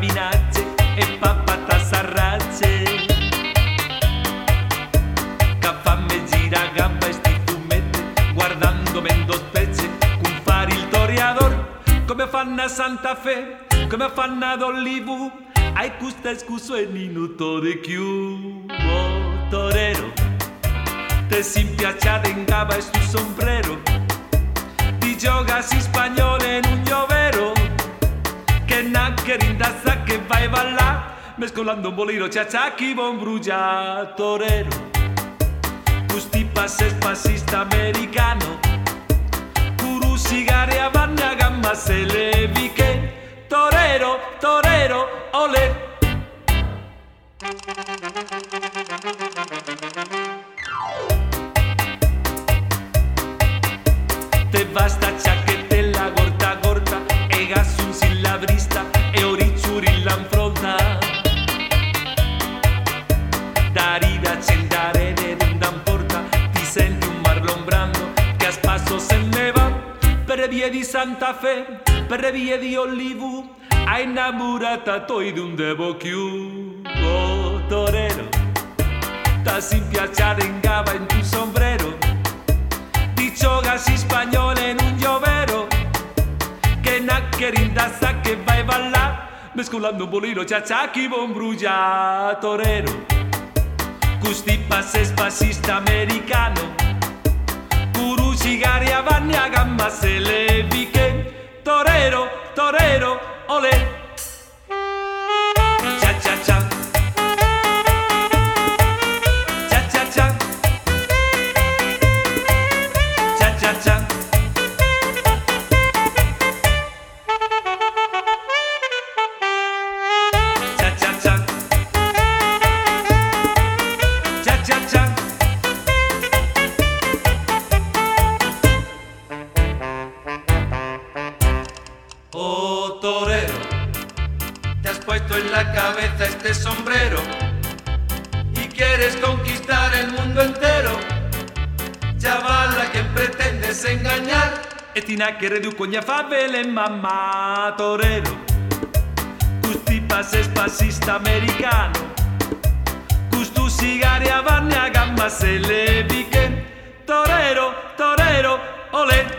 minacce e papata s'arrazze. Che fa me gira gamba e sti fumetti, guardando mendo specie, con fare il toreador, come fanno a Santa Fe, come fanno ad Hollywood, ai custa scuso e minuto de chiù. Oh, torero, te sin piacciate in gamba e stu sombrero, ti giogas in spagnolo in un llovero, che naccherinda sa che vai a ballare, mescolando un bolero cha-cha chi bon brugia. Torero, gusti pases pasista americano, puru sigare a vanna gamma se le viche. Torero, torero, olé. Te basta chaquetela gorta gorta e gasun sin la brista e orizzuri l'anfronta. Darida cendare non porta, ti senti un Marlon Brando che a spasso se ne va per le vie di Santa Fe, per le vie di Hollywood, hai innamorata toi di un devo chiù. Oh, torero, ta sin piacciare in gava in tu sombrero, ti giogas in spagnolo in un llovero, che naccherinda sa che vai a ballare, mescolando un bolero cha-cha chi bon brugia. Torero, gusti pases pasista americano, puru cigari a vanni a gamma se le viche. Torero, torero, olé. Cha-cha-cha, cha-cha-cha, cha-cha-cha. Cha-cha-cha, cha-cha-cha. Oh, torero, te has puesto en la cabeza este sombrero y quieres conquistar el mundo entero. Chavala, que pretendes engañar e ti nacchere du cogna favele mamma. Torero, gusti pases pasista americano, gustu sigari a vanne a gamma se le viche. Torero, torero, olé.